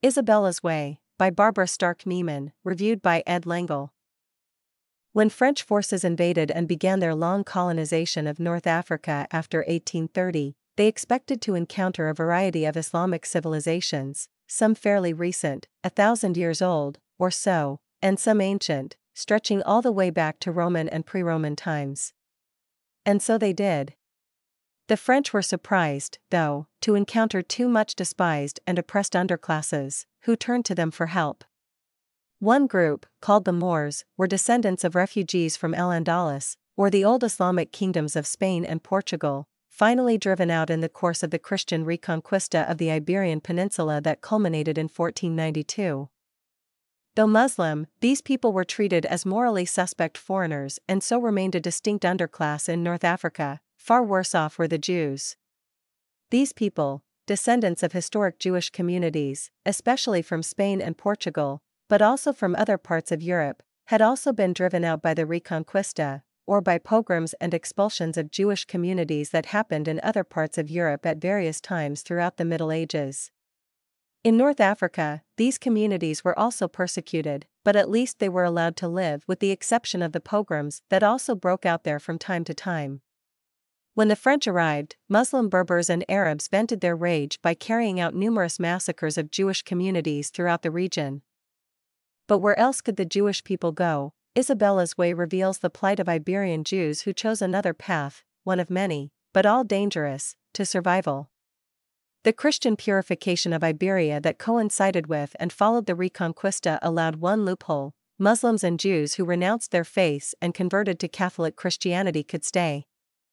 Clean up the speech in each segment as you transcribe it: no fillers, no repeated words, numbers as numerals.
Isabella's Way, by Barbara Stark Niemann, reviewed by Ed L'Engle. When French forces invaded and began their long colonization of North Africa after 1830, they expected to encounter a variety of Islamic civilizations, some fairly recent, 1,000 years old, or so, and some ancient, stretching all the way back to Roman and pre-Roman times. And so they did. The French were surprised, though, to encounter two much despised and oppressed underclasses, who turned to them for help. One group, called the Moors, were descendants of refugees from Al-Andalus, or the old Islamic kingdoms of Spain and Portugal, finally driven out in the course of the Christian reconquista of the Iberian Peninsula that culminated in 1492. Though Muslim, these people were treated as morally suspect foreigners and so remained a distinct underclass in North Africa. Far worse off were the Jews. These people, descendants of historic Jewish communities, especially from Spain and Portugal, but also from other parts of Europe, had also been driven out by the Reconquista, or by pogroms and expulsions of Jewish communities that happened in other parts of Europe at various times throughout the Middle Ages. In North Africa, these communities were also persecuted, but at least they were allowed to live, with the exception of the pogroms that also broke out there from time to time. When the French arrived, Muslim Berbers and Arabs vented their rage by carrying out numerous massacres of Jewish communities throughout the region. But where else could the Jewish people go? Isabella's Way reveals the plight of Iberian Jews who chose another path, one of many, but all dangerous, to survival. The Christian purification of Iberia that coincided with and followed the Reconquista allowed one loophole: Muslims and Jews who renounced their faiths and converted to Catholic Christianity could stay.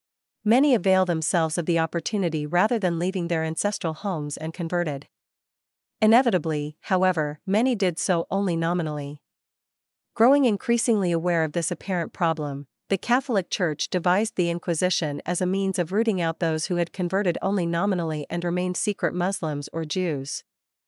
Many avail themselves of the opportunity rather than leaving their ancestral homes and converted. Inevitably, however, many did so only nominally. Growing increasingly aware of this apparent problem, the Catholic Church devised the Inquisition as a means of rooting out those who had converted only nominally and remained secret Muslims or Jews.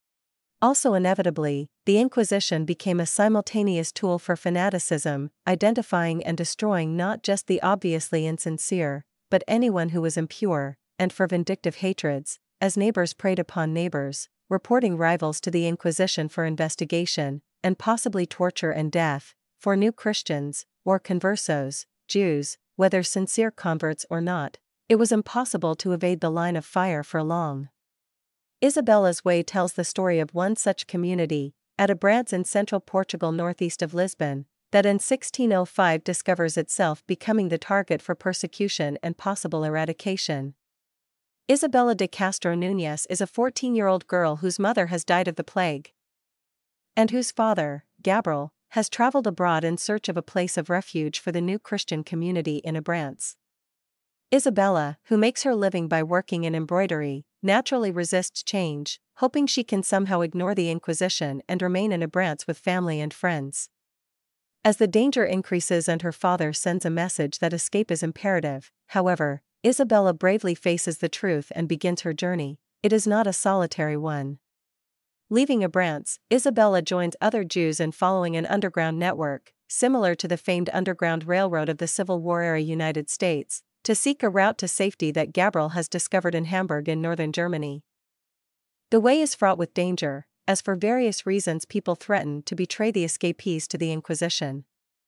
Also inevitably, the Inquisition became a simultaneous tool for fanaticism, identifying and destroying not just the obviously insincere, but anyone who was impure, and for vindictive hatreds, as neighbors preyed upon neighbors, reporting rivals to the Inquisition for investigation, and possibly torture and death, for new Christians, or conversos, Jews, whether sincere converts or not. It was impossible to evade the line of fire for long. Isabella's Way tells the story of one such community, at Abrantes in central Portugal northeast of Lisbon, that in 1605 discovers itself becoming the target for persecution and possible eradication. Isabella de Castro Núñez is a 14-year-old girl whose mother has died of the plague, and whose father, Gabriel, has traveled abroad in search of a place of refuge for the new Christian community in Abrantes. Isabella, who makes her living by working in embroidery, naturally resists change, hoping she can somehow ignore the Inquisition and remain in Abrantes with family and friends. As the danger increases and her father sends a message that escape is imperative, however, Isabella bravely faces the truth and begins her journey. It is not a solitary one. Leaving Abrantes, Isabella joins other Jews in following an underground network, similar to the famed Underground Railroad of the Civil War-era United States, to seek a route to safety that Gabriel has discovered in Hamburg in northern Germany. The way is fraught with danger, as for various reasons people threaten to betray the escapees to the Inquisition.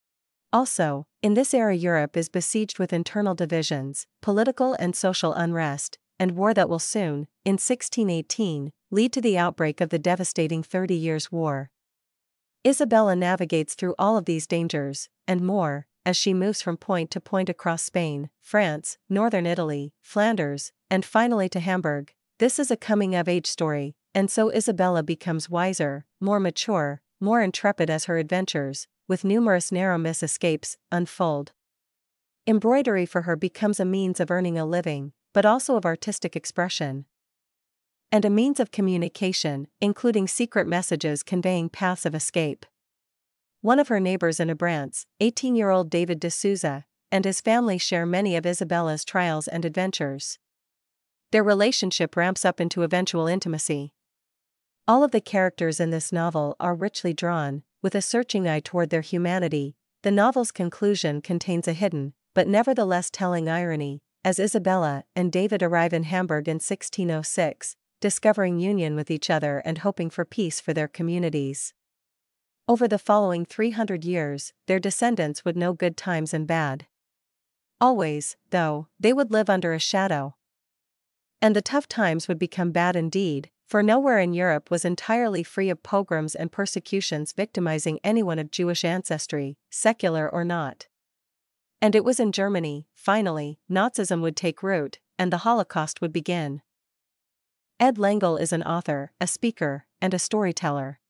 Also, in this era Europe is besieged with internal divisions, political and social unrest, and war that will soon, in 1618, lead to the outbreak of the devastating 30 Years' War. Isabella navigates through all of these dangers, and more, as she moves from point to point across Spain, France, northern Italy, Flanders, and finally to Hamburg. This is a coming-of-age story, and so Isabella becomes wiser, more mature, more intrepid as her adventures, with numerous narrow escapes, unfold. Embroidery for her becomes a means of earning a living, but also of artistic expression. And a means of communication, including secret messages conveying paths of escape. One of her neighbors in Abrantes, 18-year-old David de Souza, and his family share many of Isabella's trials and adventures. Their relationship ramps up into eventual intimacy. All of the characters in this novel are richly drawn, with a searching eye toward their humanity. The novel's conclusion contains a hidden, but nevertheless telling irony, as Isabella and David arrive in Hamburg in 1606, discovering union with each other and hoping for peace for their communities. Over the following 300 years, their descendants would know good times and bad. Always, though, they would live under a shadow. And the tough times would become bad indeed, for nowhere in Europe was entirely free of pogroms and persecutions victimizing anyone of Jewish ancestry, secular or not. And it was in Germany, finally, Nazism would take root, and the Holocaust would begin. Ed Lengel is an author, a speaker, and a storyteller.